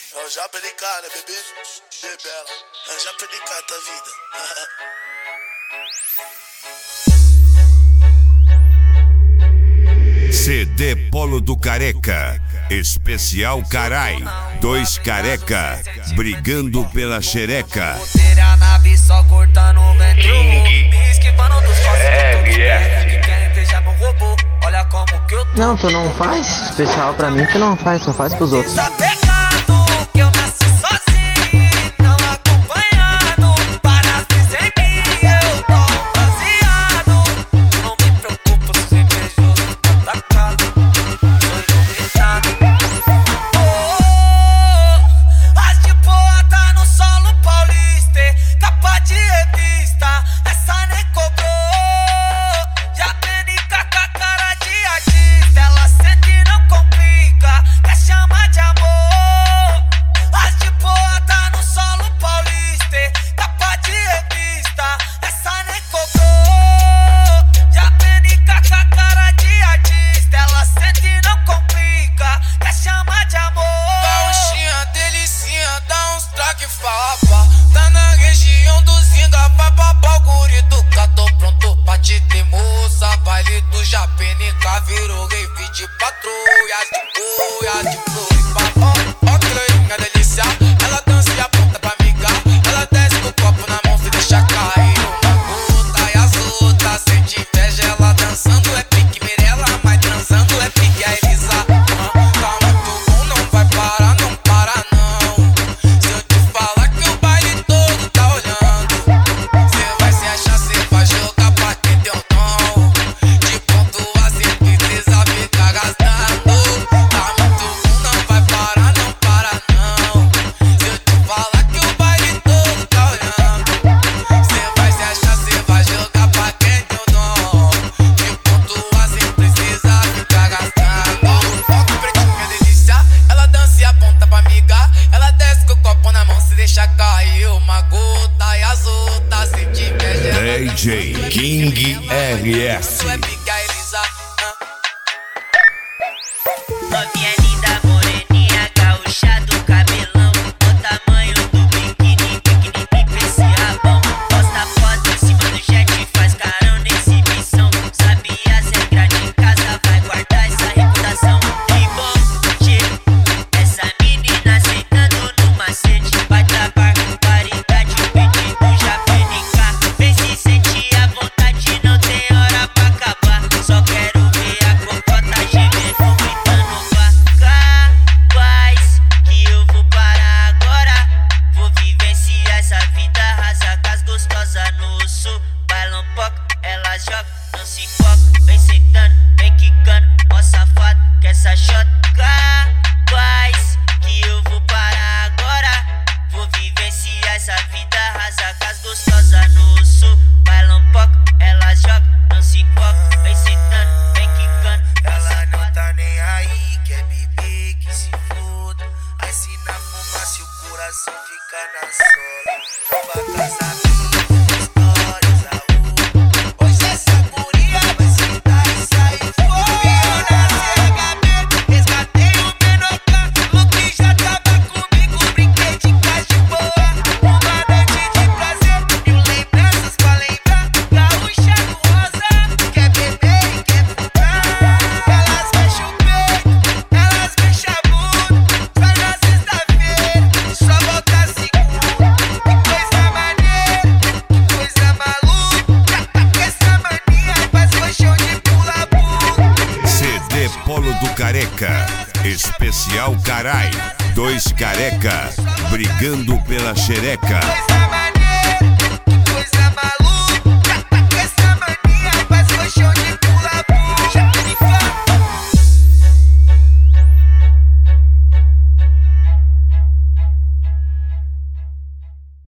Eu já perdi cara, bebê, bebela. Eu já perdi cara tua vida. CD Polo do Careca, especial carai. 2 careca, brigando pela xereca. A nave só cortando o vento, me esquivando dos olha como que eu tô. Não, tu não faz especial pra mim, tu não faz, só faz pros outros. Tá pegado que eu nasci sozinho, não acompanhado, para dizer em mim eu tô baseado. Não me preocupo se invejoso tá atacado, sou iluminado. As de boa tá no solo paulista, capa de revista, essa nem cobrou. Já aprendi com a cara de artista, ela sente e não complica, quer chamar de amor. As de boa tá no solo paulista, capa de revista, essa nem cobrou. Já aprendi com a cara de artista, ela sente e não complica, quer chamar de amor. Gauchinha, delicinha, dá uns traque fapa. Tá na região do Zinga, vai babar o guri do cá. Tô pronto pra te ter moça. Baile do Japenica virou rave de patrulha. De flores, babão. Ó que loirinha delícia, ela dança e aponta pra migar. Ela desce com o copo na mão, se deixa cair uma gota. E as outras sente inveja, ela dançando é pique Mirella, mas transando é pique a Elisa. Tá muito bom, não vai parar, não para não. Se eu te falar que o baile todo tá olhando, cê vai se achar, cê vai jogar pra quem deu dom. De ponto a cê precisa ficar gastando. Tá muito bom, não vai parar, não para não. Se eu te falar que o baile todo tá olhando, cê vai se achar, cê vai jogar pra quem deu dom. De ponto a cê precisa ficar gastando. Ó que pretinha delícia, ela dança e aponta pra migar. Ela desce com o copo na mão, se deixa cair uma gota. E as outras sente inveja. DJ King RS. É pique a Elisa. Novinha linda, moreninha, gaúcha do cabelão, o tamanho do biquíni, pra esse rabão. Posta foto em cima do jet, faz carão na exibição. Sabia as regras de casa, vai guardar essa reputação. E bom, cheiro, essa menina aceitando no macete. Vai travar variedade, o pedido já penica. Vem se sentir à vontade, não tem hora pra acabar. Só quero ver a cocota gemendo, gritando vaca. Faz que eu vou parar agora. Vou vivenciar essa vida, rasa com as gostosas no sul. Baila um pouco, ela joga, não se foca. Vem sentando, vem quicando, ó safado, que essa choca. Faz que eu vou parar agora. Vou vivenciar essa vida, rasa com as gostosas no sul. Baila um pouco, ela joga, não se foca. Vem sentando, vem quicando, Ela não tá nem aí, quer beber, que se foda. Aí se na fumaça o coração fica na sola. Tromba casamento, histórias a rua. Hoje essa guria vai sentar e sair fora. Eu nasci HB, resgatei o menor. Luke já tava comigo, brinquei de casa de boa. Uma noite de prazer, mil lembranças pra lembrar. Gaúcha do rosa, quer beber e quer fumar. Elas fecham o peito, elas fecham a bunda. Só na sexta-feira, só volta segunda. Que coisa maneira, que coisa maluca. Com essa mania faz colchão de pula-pula. CD Polo do Careca, especial carai. 2 careca, brigando pela xereca. Coisa maneira.